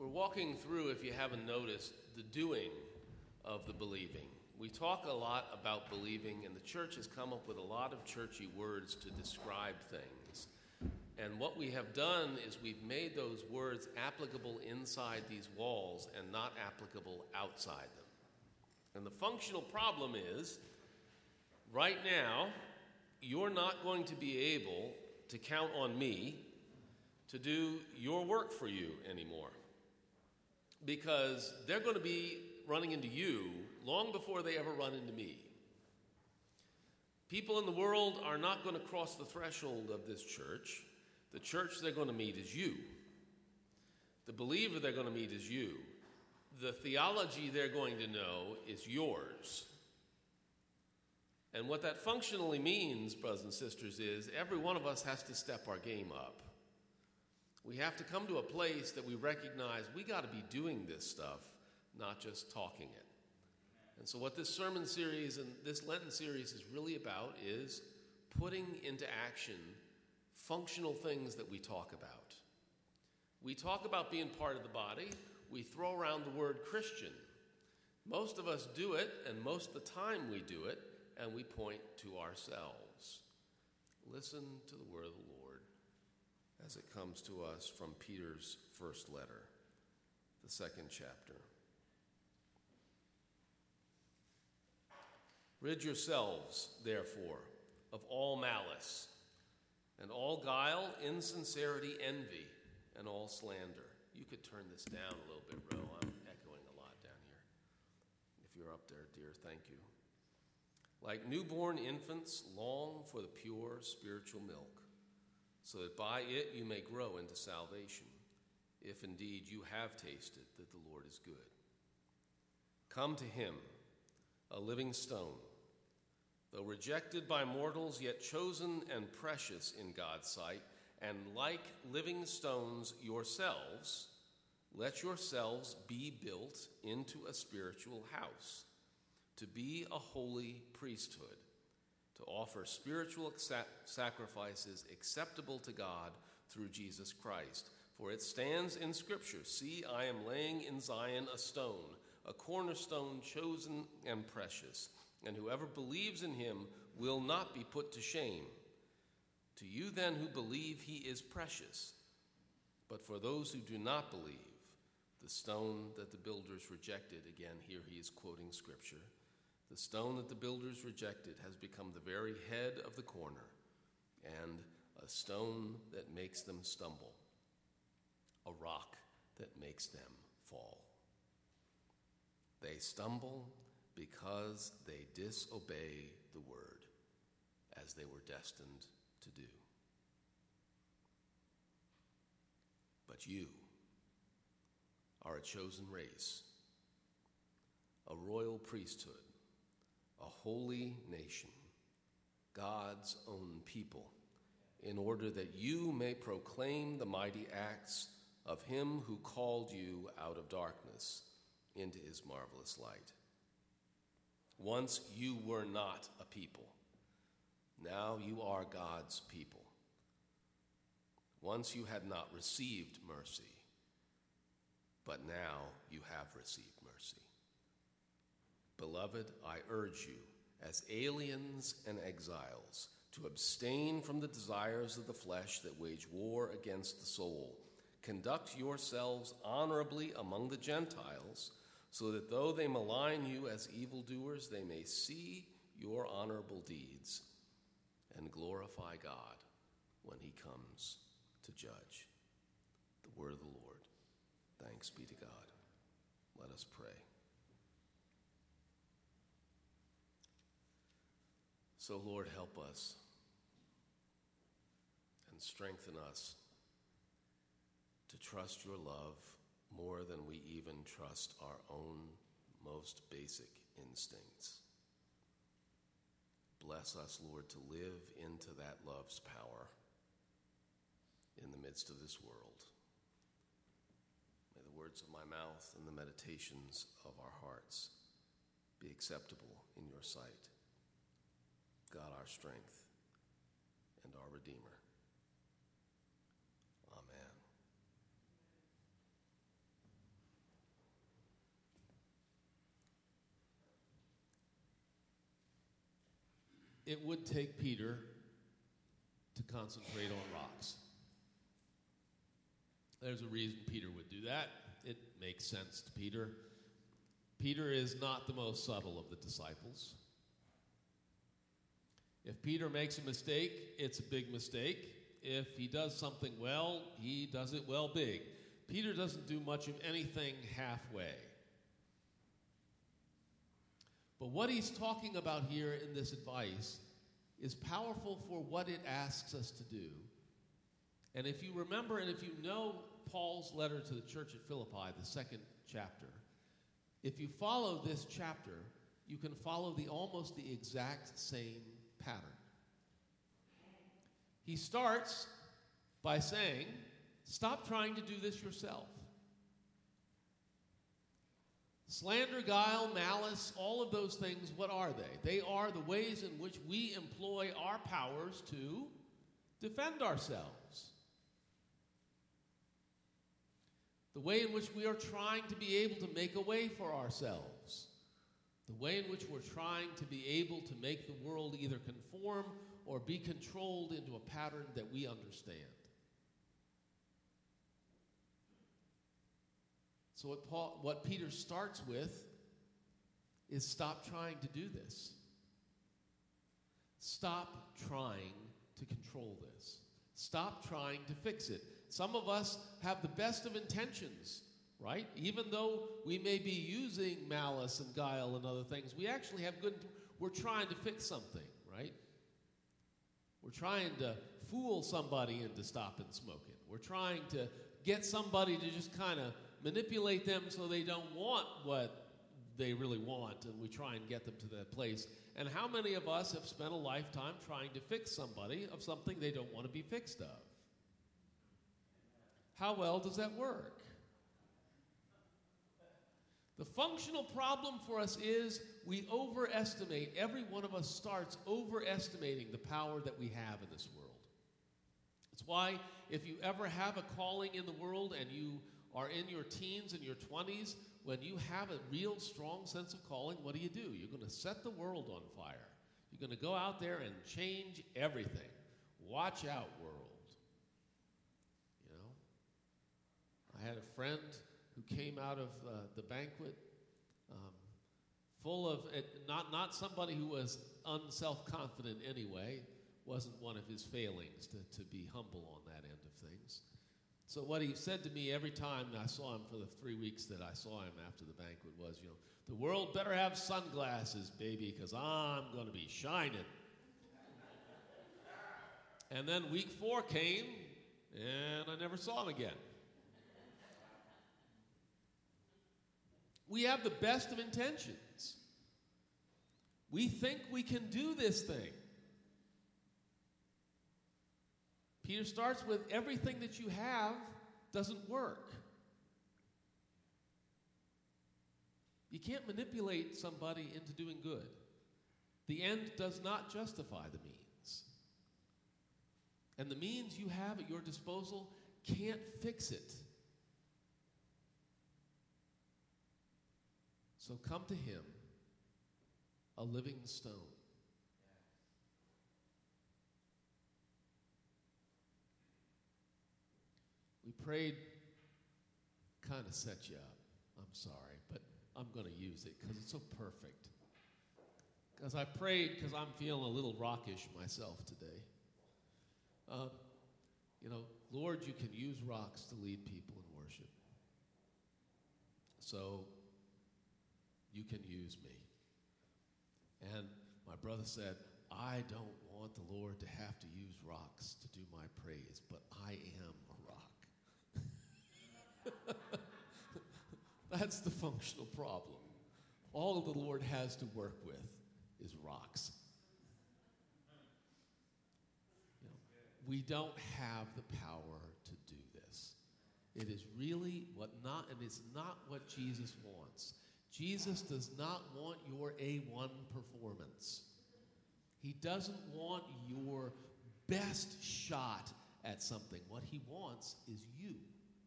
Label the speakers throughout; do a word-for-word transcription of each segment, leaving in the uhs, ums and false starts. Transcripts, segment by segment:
Speaker 1: We're walking through, if you haven't noticed, the doing of the believing. We talk a lot about believing, and the church has come up with a lot of churchy words to describe things. And what we have done is we've made those words applicable inside these walls and not applicable outside them. And the functional problem is, right now, you're not going to be able to count on me to do your work for you anymore. Because they're going to be running into you long before they ever run into me. People in the world are not going to cross the threshold of this church. The church they're going to meet is you. The believer they're going to meet is you. The theology they're going to know is yours. And what that functionally means, brothers and sisters, is every one of us has to step our game up. We have to come to a place that we recognize we got to be doing this stuff, not just talking it. And so what this sermon series and this Lenten series is really about is putting into action functional things that we talk about. We talk about being part of the body. We throw around the word Christian. Most of us do it, and most of the time we do it, and we point to ourselves. Listen to the word of the Lord as it comes to us from Peter's first letter, the second chapter. Rid yourselves, therefore, of all malice, and all guile, insincerity, envy, and all slander. You could turn this down a little bit, Ro. I'm echoing a lot down here. If you're up there, dear, thank you. Like newborn infants, long for the pure spiritual milk, so that by it you may grow into salvation, if indeed you have tasted that the Lord is good. Come to him, a living stone, though rejected by mortals, yet chosen and precious in God's sight, and like living stones yourselves, let yourselves be built into a spiritual house, to be a holy priesthood, to offer spiritual sacrifices acceptable to God through Jesus Christ. For it stands in Scripture, see, I am laying in Zion a stone, a cornerstone chosen and precious, and whoever believes in him will not be put to shame. To you then who believe, he is precious. But for those who do not believe, the stone that the builders rejected, again, here he is quoting Scripture, the stone that the builders rejected has become the very head of the corner, and a stone that makes them stumble, a rock that makes them fall. They stumble because they disobey the word, as they were destined to do. But you are a chosen race, a royal priesthood, a holy nation, God's own people, in order that you may proclaim the mighty acts of him who called you out of darkness into his marvelous light. Once you were not a people, now you are God's people. Once you had not received mercy, but now you have received mercy. Beloved, I urge you, as aliens and exiles, to abstain from the desires of the flesh that wage war against the soul. Conduct yourselves honorably among the Gentiles, so that though they malign you as evildoers, they may see your honorable deeds and glorify God when he comes to judge. The word of the Lord. Thanks be to God. Let us pray. So, Lord, help us and strengthen us to trust your love more than we even trust our own most basic instincts. Bless us, Lord, to live into that love's power in the midst of this world. May the words of my mouth and the meditations of our hearts be acceptable in your sight, God, our strength and our Redeemer. Amen.
Speaker 2: it would take Peter to concentrate on rocks. There's a reason Peter would do that. It makes sense to Peter. Peter is not the most subtle of the disciples. If Peter makes a mistake, it's a big mistake. If he does something well, he does it well big. Peter doesn't do much of anything halfway. But what he's talking about here in this advice is powerful for what it asks us to do. And if you remember, and if you know Paul's letter to the church at Philippi, the second chapter, if you follow this chapter, you can follow the almost the exact same pattern. He starts by saying, stop trying to do this yourself. Slander, guile, malice, all of those things, what are they? They are the ways in which we employ our powers to defend ourselves. The way in which we are trying to be able to make a way for ourselves. The way in which we're trying to be able to make the world either conform or be controlled into a pattern that we understand. So what Paul, what Peter starts with is stop trying to do this. Stop trying to control this. Stop trying to fix it. Some of us have the best of intentions, right? Even though we may be using malice and guile and other things, we actually have good, we're trying to fix something, right? We're trying to fool somebody into stopping smoking. We're trying to get somebody to just kind of manipulate them so they don't want what they really want, and we try and get them to that place. And how many of us have spent a lifetime trying to fix somebody of something they don't want to be fixed of? How well does that work? The functional problem for us is we overestimate, every one of us starts overestimating the power that we have in this world. It's why if you ever have a calling in the world and you are in your teens and your twenties, when you have a real strong sense of calling, what do you do? You're going to set the world on fire. You're going to go out there and change everything. Watch out, world. You know, I had a friend who came out of uh, the banquet um, full of, it, not, not somebody who was unself-confident anyway, wasn't one of his failings to, to be humble on that end of things. So what he said to me every time I saw him for the three weeks that I saw him after the banquet was, you know, the world better have sunglasses, baby, because I'm going to be shining. And then week four came, and I never saw him again. We have the best of intentions. We think we can do this thing. Peter starts with everything that you have doesn't work. You can't manipulate somebody into doing good. The end does not justify the means. And the means you have at your disposal can't fix it. So come to him, a living stone. We prayed, kind of set you up. I'm sorry, but I'm going to use it because it's so perfect. Because I prayed because I'm feeling a little rockish myself today. Um, you know, Lord, you can use rocks to lead people in worship. So you can use me. And my brother said, I don't want the Lord to have to use rocks to do my praise, but I am a rock. That's the functional problem. All the Lord has to work with is rocks. You know, we don't have the power to do this. It is really what not, and it's not what Jesus wants. Jesus does not want your A one performance. He doesn't want your best shot at something. What he wants is you.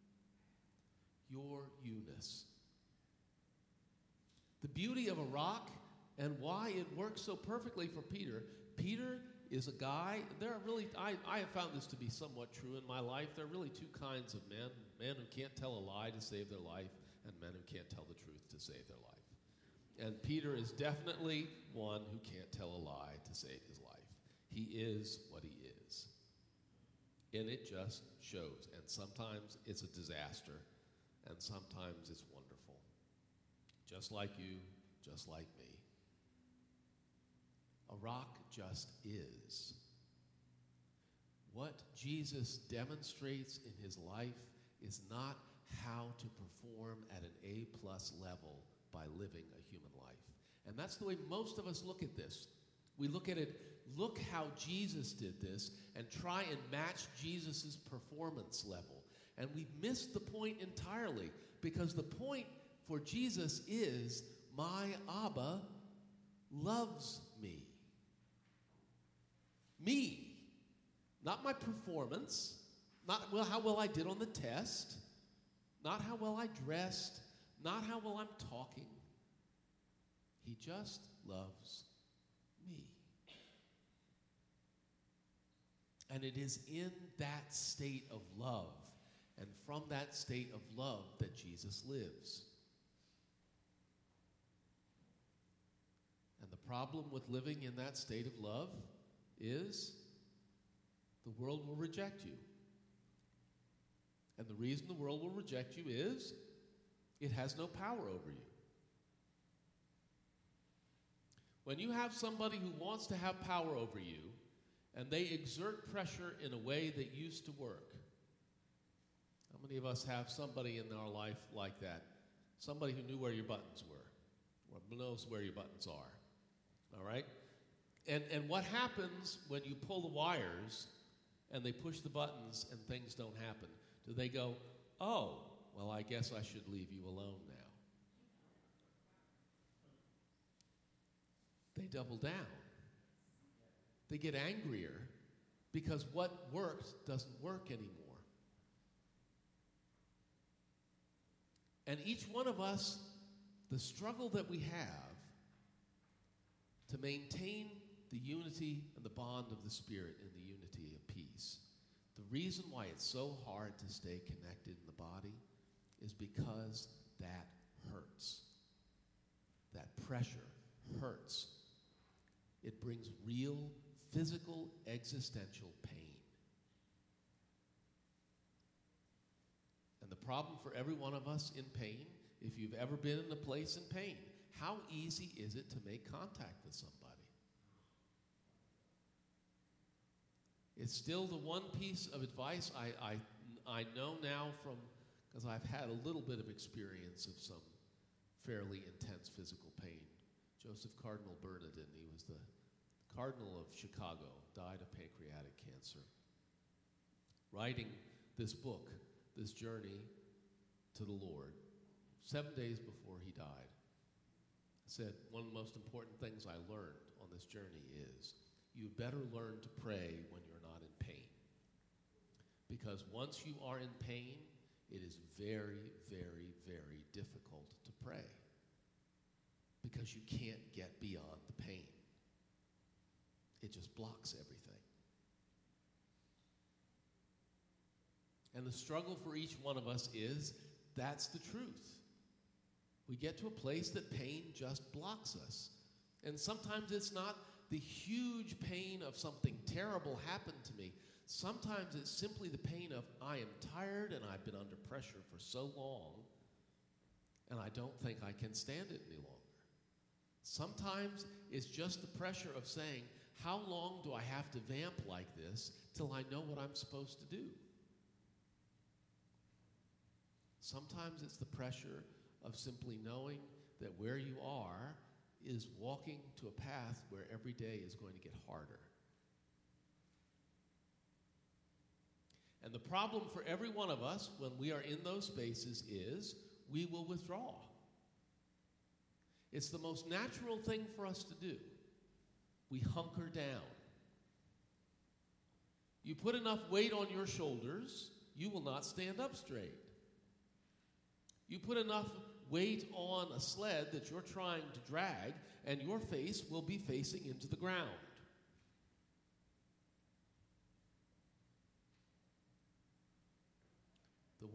Speaker 2: Your you-ness. The beauty of a rock and why it works so perfectly for Peter, Peter is a guy, there are really, I, I have found this to be somewhat true in my life. There are really two kinds of men, men who can't tell a lie to save their life, and men who can't tell the truth to save their life. And Peter is definitely one who can't tell a lie to save his life. He is what he is. And it just shows. And sometimes it's a disaster, and sometimes it's wonderful. Just like you, just like me. A rock just is. What Jesus demonstrates in his life is not how to perform at an A-plus level by living a human life. And that's the way most of us look at this. We look at it, look how Jesus did this, and try and match Jesus' performance level. And we've missed the point entirely, because the point for Jesus is, my Abba loves me. Me. Not my performance, not well how well I did on the test, not how well I dressed, not how well I'm talking. He just loves me. And it is in that state of love, and from that state of love, that Jesus lives. And the problem with living in that state of love is the world will reject you. And the reason the world will reject you is it has no power over you. When you have somebody who wants to have power over you, and they exert pressure in a way that used to work. How many of us have somebody in our life like that? Somebody who knew where your buttons were, or knows where your buttons are. All right? And, and what happens when you pull the wires and they push the buttons and things don't happen? Do they go, oh, well, I guess I should leave you alone now? They double down. They get angrier because what worked doesn't work anymore. And each one of us, the struggle that we have to maintain the unity and the bond of the Spirit and the unity of peace, the reason why it's so hard to stay connected in the body is because that hurts. That pressure hurts. It brings real physical, existential pain. And the problem for every one of us in pain, if you've ever been in a place in pain, how easy is it to make contact with somebody? It's still the one piece of advice I, I, I know now from, because I've had a little bit of experience of some fairly intense physical pain. Joseph Cardinal Bernardin, he was the Cardinal of Chicago, died of pancreatic cancer. Writing this book, this journey to the Lord, seven days before he died, said, one of the most important things I learned on this journey is you better learn to pray when you're not in pain. Because once you are in pain, it is very, very, very difficult to pray. Because you can't get beyond the pain. It just blocks everything. And the struggle for each one of us is, that's the truth. We get to a place that pain just blocks us. And sometimes it's not the huge pain of something terrible happened to me. Sometimes it's simply the pain of, I am tired and I've been under pressure for so long, and I don't think I can stand it any longer. Sometimes it's just the pressure of saying, how long do I have to vamp like this till I know what I'm supposed to do? Sometimes it's the pressure of simply knowing that where you are is walking to a path where every day is going to get harder. And the problem for every one of us when we are in those spaces is we will withdraw. It's the most natural thing for us to do. We hunker down. You put enough weight on your shoulders, you will not stand up straight. You put enough weight on a sled that you're trying to drag, and your face will be facing into the ground.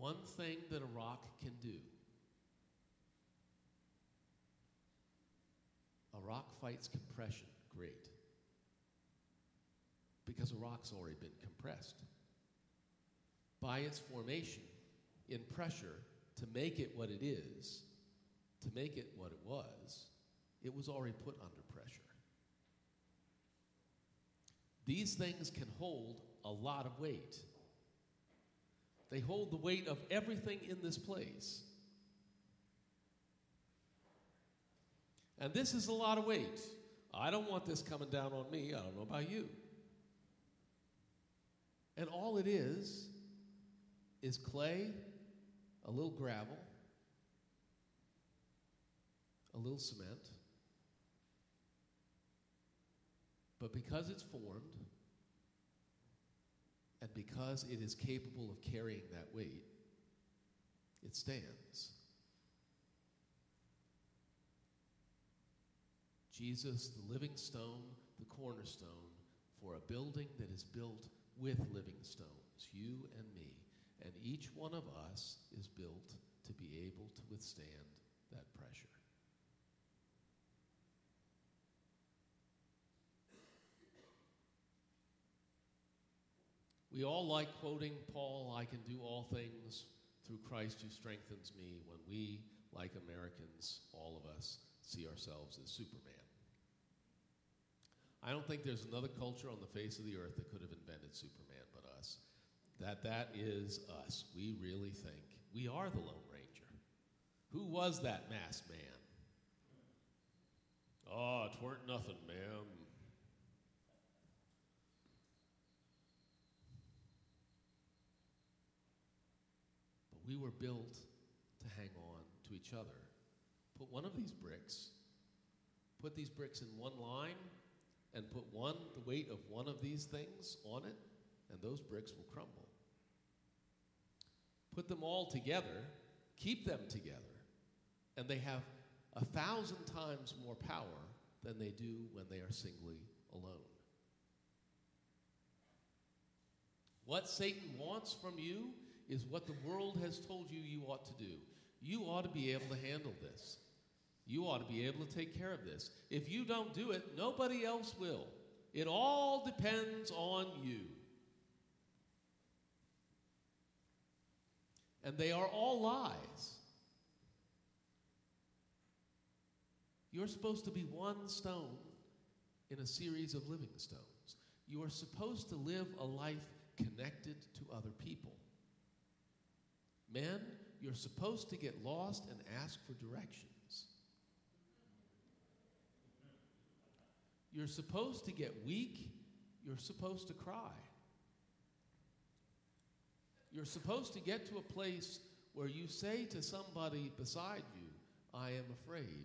Speaker 2: one thing that a rock can do. A rock fights compression great, because a rock's already been compressed. By its formation, in pressure, to make it what it is, to make it what it was, it was already put under pressure. These things can hold a lot of weight. They hold the weight of everything in this place. And this is a lot of weight. I don't want this coming down on me. I don't know about you. And all it is, is clay, a little gravel, a little cement. But because it's formed, and because it is capable of carrying that weight, it stands. Jesus, the living stone, the cornerstone, for a building that is built with living stones, you and me. And each one of us is built to be able to withstand that pressure. We all like quoting Paul, I can do all things through Christ who strengthens me, when we, like Americans, all of us, see ourselves as Superman. I don't think there's another culture on the face of the earth that could have invented Superman but us. That that is us. We really think we are the Lone Ranger. Who was that masked man? Oh, it weren't nothing, ma'am. But we were built to hang on to each other. Put one of these bricks, put these bricks in one line, and put one, the weight of one of these things on it, and those bricks will crumble. Put them all together, keep them together, and they have a thousand times more power than they do when they are singly alone. What Satan wants from you is what the world has told you you ought to do. You ought to be able to handle this. You ought to be able to take care of this. If you don't do it, nobody else will. It all depends on you. And they are all lies. You're supposed to be one stone in a series of living stones. You are supposed to live a life connected to other people. Men, you're supposed to get lost and ask for directions. You're supposed to get weak. You're supposed to cry. You're supposed to get to a place where you say to somebody beside you, I am afraid.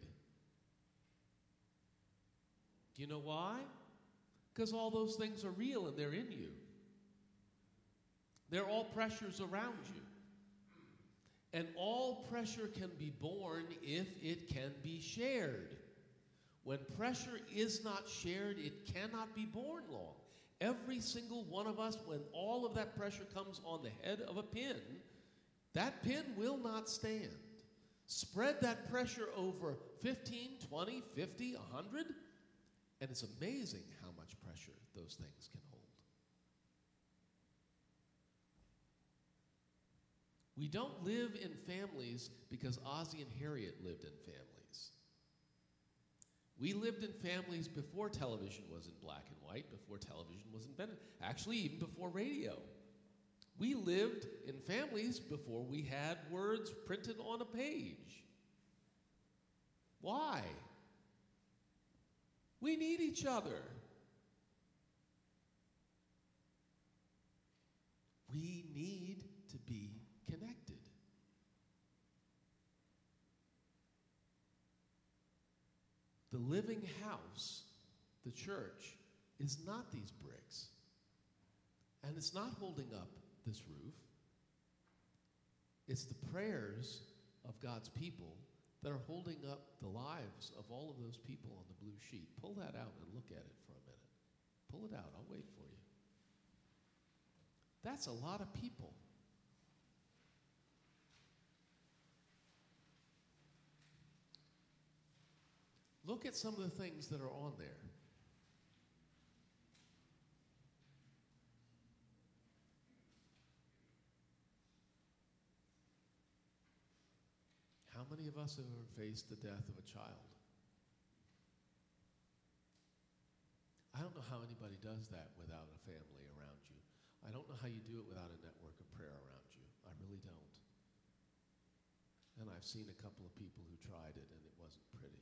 Speaker 2: Do you know why? Because all those things are real and they're in you. They're all pressures around you. And all pressure can be borne if it can be shared. When pressure is not shared, it cannot be borne long. Every single one of us, when all of that pressure comes on the head of a pin, that pin will not stand. Spread that pressure over fifteen, twenty, fifty, one hundred, and it's amazing how much pressure those things can hold. We don't live in families because Ozzie and Harriet lived in families. We lived in families before television was in black and white, before television was invented, actually even before radio. We lived in families before we had words printed on a page. Why? We need each other. We need to be connected. The living house, the church, is not these bricks. And it's not holding up this roof. It's the prayers of God's people that are holding up the lives of all of those people on the blue sheet. Pull that out and look at it for a minute. Pull it out. I'll wait for you. That's a lot of people. Look at some of the things that are on there. How many of us have ever faced the death of a child? I don't know how anybody does that without a family around you. I don't know how you do it without a network of prayer around you. I really don't. And I've seen a couple of people who tried it, and it wasn't pretty.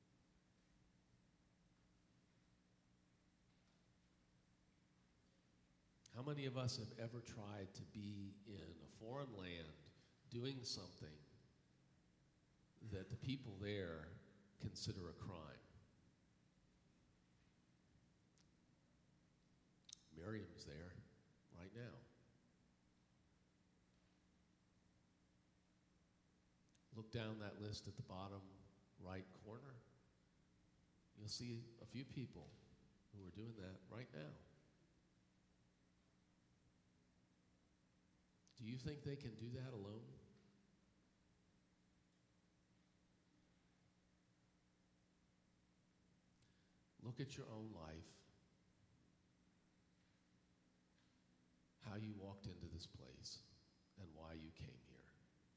Speaker 2: How many of us have ever tried to be in a foreign land doing something that the people there consider a crime? Miriam's there right now. Look down that list at the bottom right corner. You'll see a few people who are doing that right now. Do you think they can do that alone? Look at your own life. How you walked into this place and why you came here.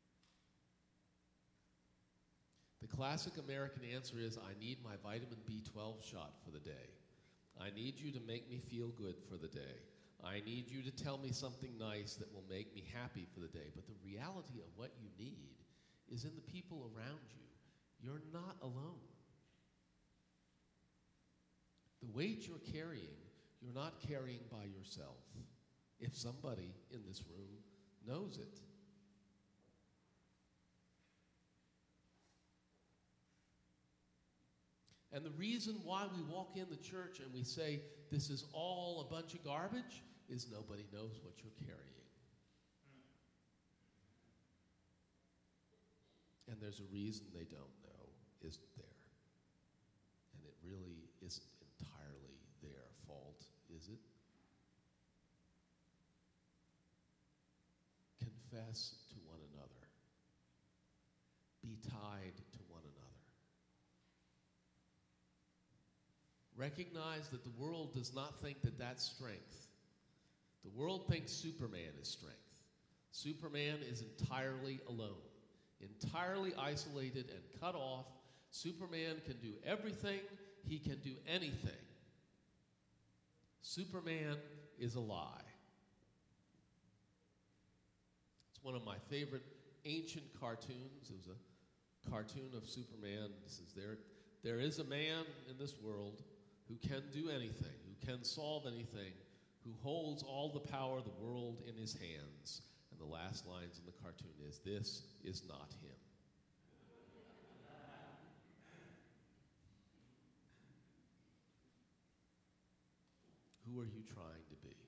Speaker 2: The classic American answer is, I need my vitamin B twelve shot for the day. I need you to make me feel good for the day. I need you to tell me something nice that will make me happy for the day. But the reality of what you need is in the people around you. You're not alone. The weight you're carrying, you're not carrying by yourself. If somebody in this room knows it. And the reason why we walk in the church and we say, this is all a bunch of garbage, is nobody knows what you're carrying. And there's a reason they don't know, isn't there? And it really isn't entirely their fault, is it? Confess to one another. Be tied to one another. Recognize that the world does not think that that's strength. The world thinks Superman is strength. Superman is entirely alone, entirely isolated and cut off. Superman can do everything. He can do anything. Superman is a lie. It's one of my favorite ancient cartoons. It was a cartoon of Superman. It says there, there is a man in this world who can do anything, who can solve anything, who holds all the power of the world in his hands. And the last lines in the cartoon is, this is not him. Who are you trying to be?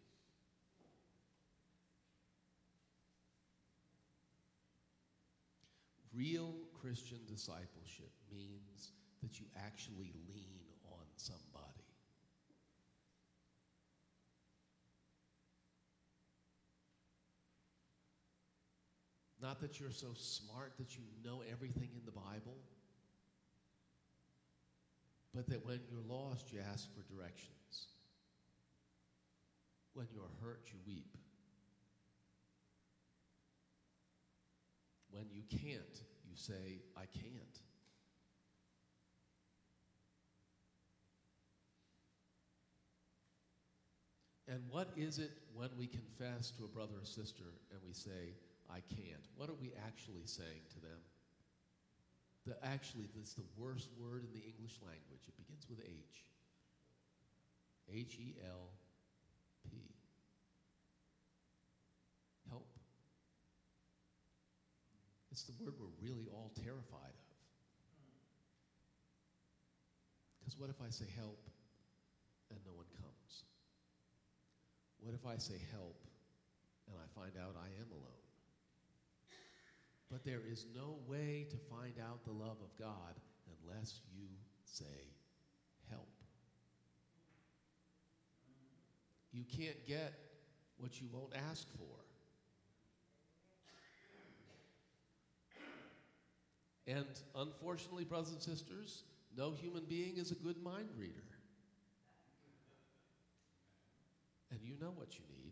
Speaker 2: Real Christian discipleship means that you actually lean on somebody. Not that you're so smart that you know everything in the Bible, but that when you're lost, you ask for directions. When you're hurt, you weep. When you can't, you say, I can't. And what is it when we confess to a brother or sister and we say, I can't? What are we actually saying to them? The, actually, that's the worst word in the English language. It begins with H. H E L P. Help. It's the word we're really all terrified of. Because what if I say help and no one comes? What if I say help and I find out I am alone? But there is no way to find out the love of God unless you say help. You can't get what you won't ask for. And unfortunately, brothers and sisters, No human being is a good mind reader. And you know what you need.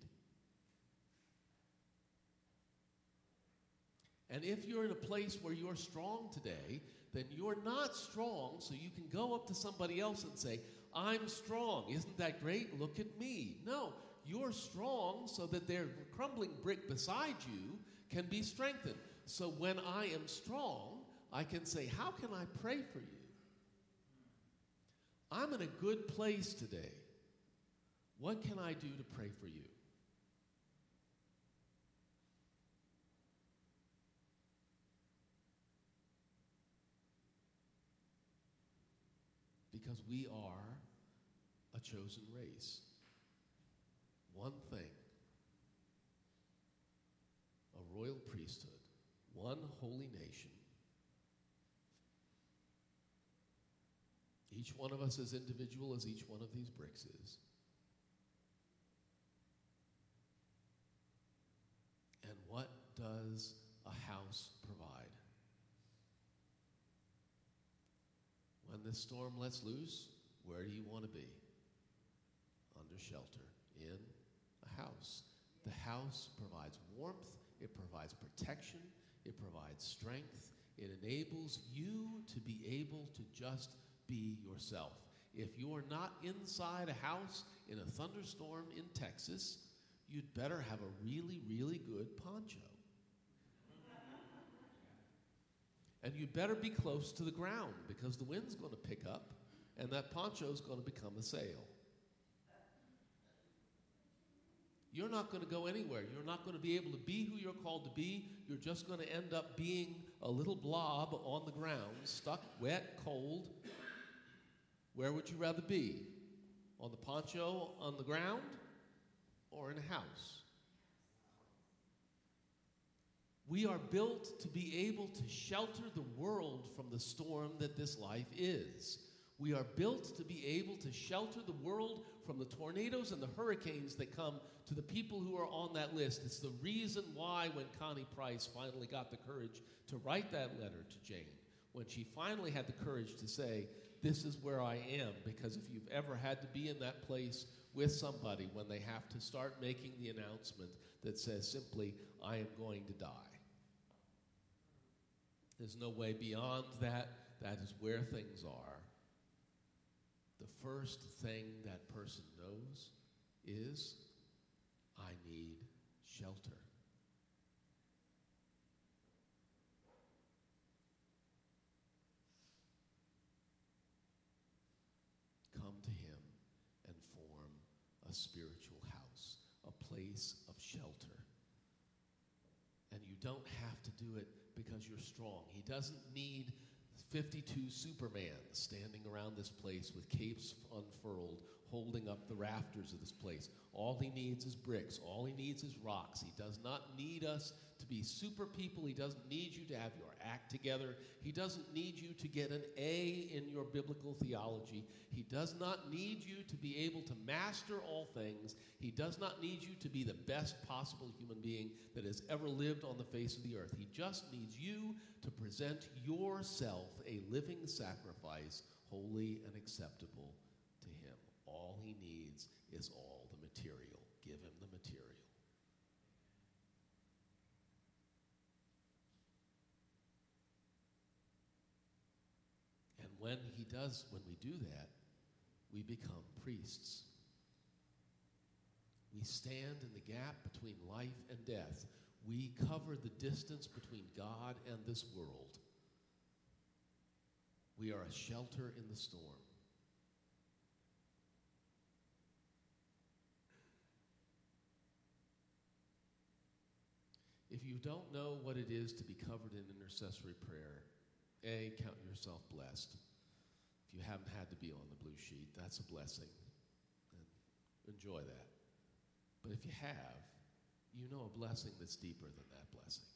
Speaker 2: And if you're in a place where you're strong today, then you're not strong, so you can go up to somebody else and say, I'm strong. Isn't that great? Look at me. No, you're strong so that their crumbling brick beside you can be strengthened. So when I am strong, I can say, how can I pray for you? I'm in a good place today. What can I do to pray for you? Because we are a chosen race. One thing. A royal priesthood. One holy nation. Each one of us as individual as each one of these bricks is. And what does a house provide? When this storm lets loose, where do you want to be? Under shelter, in a house. The house provides warmth, it provides protection, it provides strength, it enables you to be able to just be yourself. If you're not inside a house in a thunderstorm in Texas, you'd better have a really, really good poncho. And you'd better be close to the ground because the wind's going to pick up and that poncho's going to become a sail. You're not going to go anywhere. You're not going to be able to be who you're called to be. You're just going to end up being a little blob on the ground, stuck, wet, cold. Where would you rather be? On the poncho on the ground or in a house? We are built to be able to shelter the world from the storm that this life is. We are built to be able to shelter the world from the tornadoes and the hurricanes that come to the people who are on that list. It's the reason why when Connie Price finally got the courage to write that letter to Jane, when she finally had the courage to say, this is where I am, because if you've ever had to be in that place with somebody when they have to start making the announcement that says simply, I am going to die. There's no way beyond that. That is where things are. The first thing that person knows is, I need shelter. Come to him and form a spiritual house, a place of shelter. And you don't have to do it because you're strong. He doesn't need fifty-two Supermans standing around this place with capes unfurled, holding up the rafters of this place. All he needs is bricks. All he needs is rocks. He does not need us to be super people. He doesn't need you to have your act together. He doesn't need you to get an A in your biblical theology. He does not need you to be able to master all things. He does not need you to be the best possible human being that has ever lived on the face of the earth. He just needs you to present yourself a living sacrifice, holy and acceptable to him. All he needs is all the material. Give him the material. And when he does, when we do that, we become priests. We stand in the gap between life and death. We cover the distance between God and this world. We are a shelter in the storm. If you don't know what it is to be covered in intercessory prayer, A, count yourself blessed. If you haven't had to be on the blue sheet, that's a blessing. And enjoy that. But if you have, you know a blessing that's deeper than that blessing.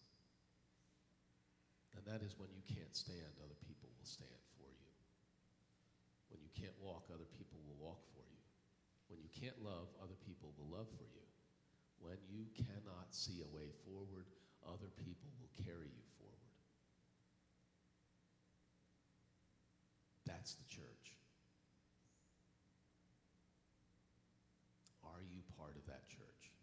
Speaker 2: And that is when you can't stand, other people will stand for you. When you can't walk, other people will walk for you. When you can't love, other people will love for you. When you cannot see a way forward, other people will carry you forward. That's the church. Are you part of that church?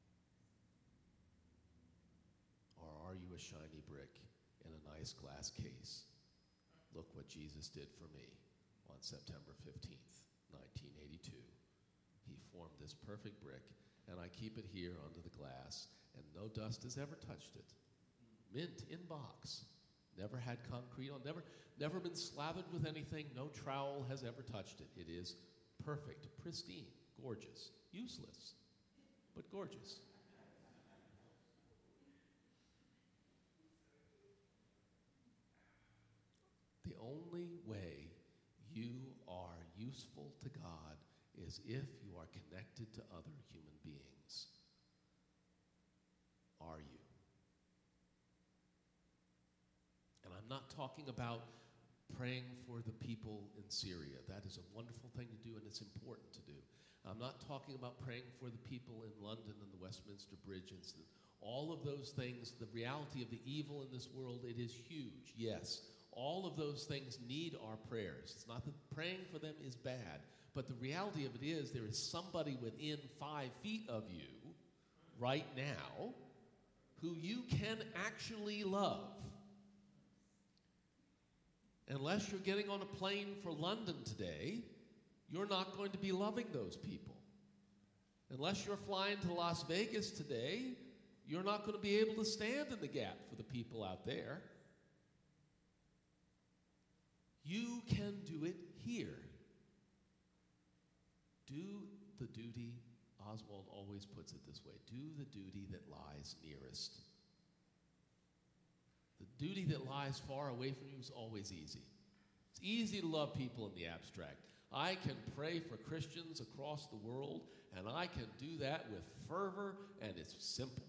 Speaker 2: Or are you a shiny brick in a nice glass case? Look what Jesus did for me on September fifteenth, nineteen eighty-two. He formed this perfect brick, and I keep it here under the glass, and no dust has ever touched it. Mint in box. Never had concrete on, never, never been slathered with anything. No trowel has ever touched it. It is perfect, pristine, gorgeous, useless, but gorgeous. The only way you are useful to God is if you are connected to other human beings. Are you? And I'm not talking about praying for the people in Syria. That is a wonderful thing to do, and it's important to do. I'm not talking about praying for the people in London and the Westminster Bridge incident. All of those things, the reality of the evil in this world, it is huge, yes. All of those things need our prayers. It's not that praying for them is bad, but the reality of it is there is somebody within five feet of you right now who you can actually love. Unless you're getting on a plane for London today, you're not going to be loving those people. Unless you're flying to Las Vegas today, you're not going to be able to stand in the gap for the people out there. You can do it here. Do the duty, Oswald always puts it this way, do the duty that lies nearest. The duty that lies far away from you is always easy. It's easy to love people in the abstract. I can pray for Christians across the world, and I can do that with fervor, and it's simple.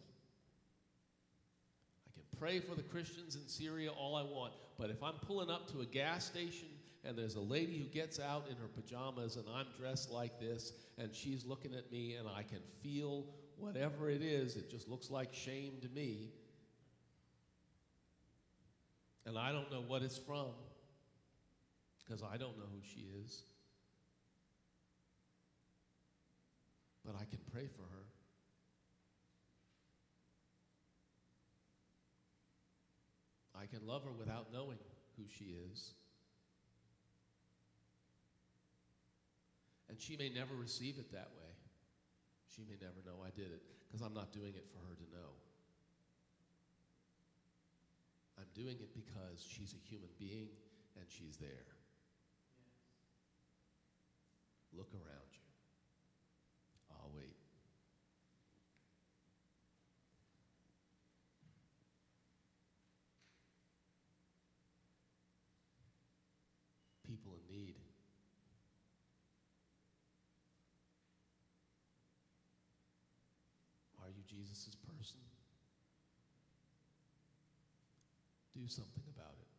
Speaker 2: I can pray for the Christians in Syria all I want, but if I'm pulling up to a gas station and there's a lady who gets out in her pajamas and I'm dressed like this, and she's looking at me, and I can feel whatever it is, it just looks like shame to me, and I don't know what it's from, because I don't know who she is. But I can pray for her. I can love her without knowing who she is. And she may never receive it that way. She may never know I did it, because I'm not doing it for her to know. I'm doing it because she's a human being and she's there. Yes. Look around you. I'll wait. People in need. Are you Jesus' person? Do something about it.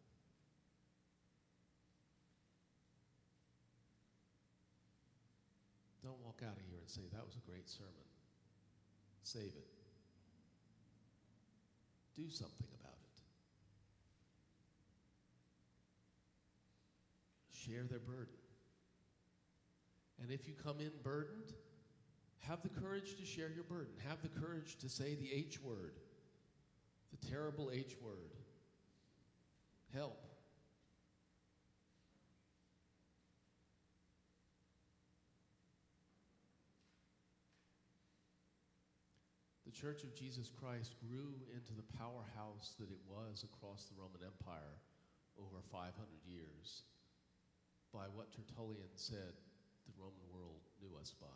Speaker 2: Don't walk out of here and say, that was a great sermon. Save it. Do something about it. Share their burden. And if you come in burdened, have the courage to share your burden. Have the courage to say the H word, the terrible H word. Help. The Church of Jesus Christ grew into the powerhouse that it was across the Roman Empire over five hundred years by what Tertullian said the Roman world knew us by.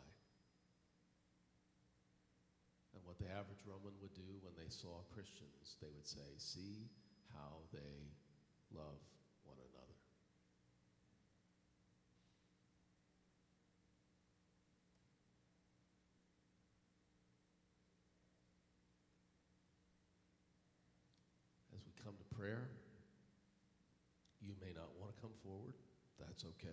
Speaker 2: And what the average Roman would do when they saw Christians, they would say, see how they love one another. As we come to prayer, you may not want to come forward. That's okay.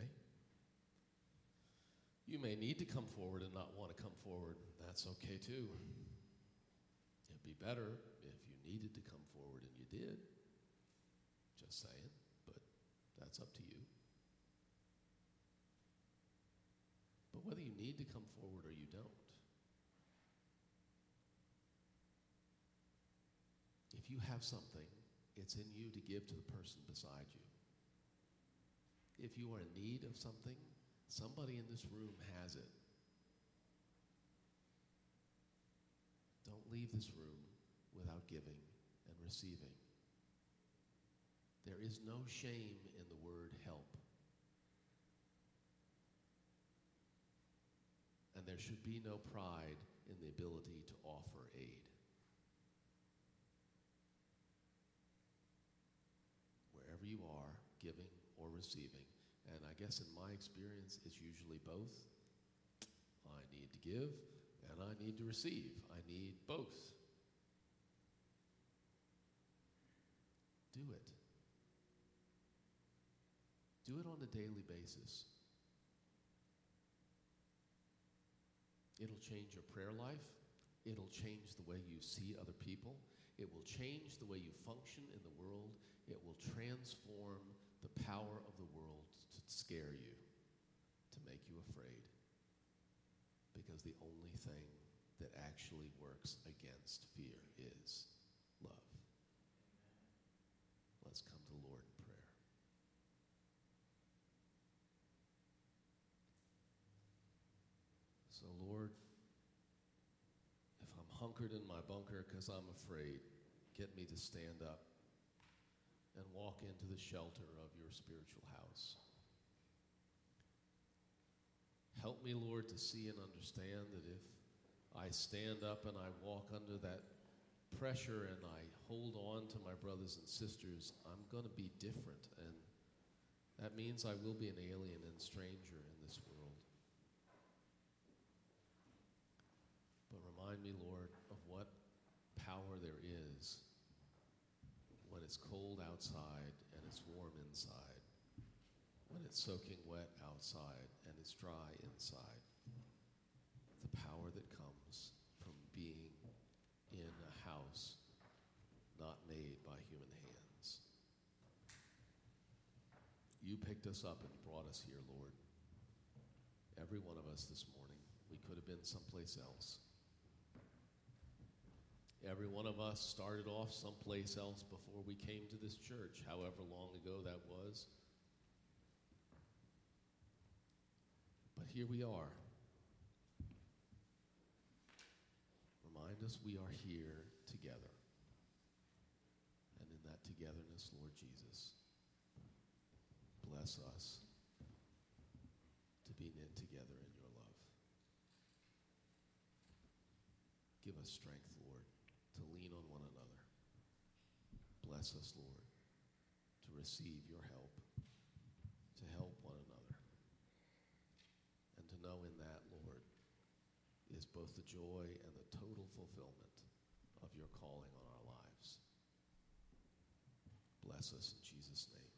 Speaker 2: You may need to come forward and not want to come forward. That's okay too. It'd be better if you needed to come forward and you did. Just saying, but that's up to you. need to come forward or you don't. If you have something, it's in you to give to the person beside you. If you are in need of something, somebody in this room has it. Don't leave this room without giving and receiving. There is no shame in the word help. And there should be no pride in the ability to offer aid. Wherever you are, giving or receiving, and I guess in my experience, it's usually both. I need to give and I need to receive. I need both. Do it. Do it on a daily basis. It'll change your prayer life. It'll change the way you see other people. It will change the way you function in the world. It will transform the power of the world to scare you, to make you afraid. Because the only thing that actually works against fear is love. Let's come to the Lord in prayer. So, Lord, if I'm hunkered in my bunker because I'm afraid, get me to stand up and walk into the shelter of your spiritual house. Help me, Lord, to see and understand that if I stand up and I walk under that pressure and I hold on to my brothers and sisters, I'm going to be different. And that means I will be an alien and stranger in this world. But remind me, Lord, of what power there is when it's cold outside and it's warm inside, when it's soaking wet outside and it's dry inside. The power that comes from being in a house not made by human hands. You picked us up and brought us here, Lord. Every one of us this morning. We could have been someplace else. Every one of us started off someplace else before we came to this church, however long ago that was. But here we are. Remind us we are here together. And in that togetherness, Lord Jesus, bless us to be knit together in your love. Give us strength, Lord, to lean on one another. Bless us, Lord, to receive your help, to help one another. And to know in that, Lord, is both the joy and the total fulfillment of your calling on our lives. Bless us in Jesus' name.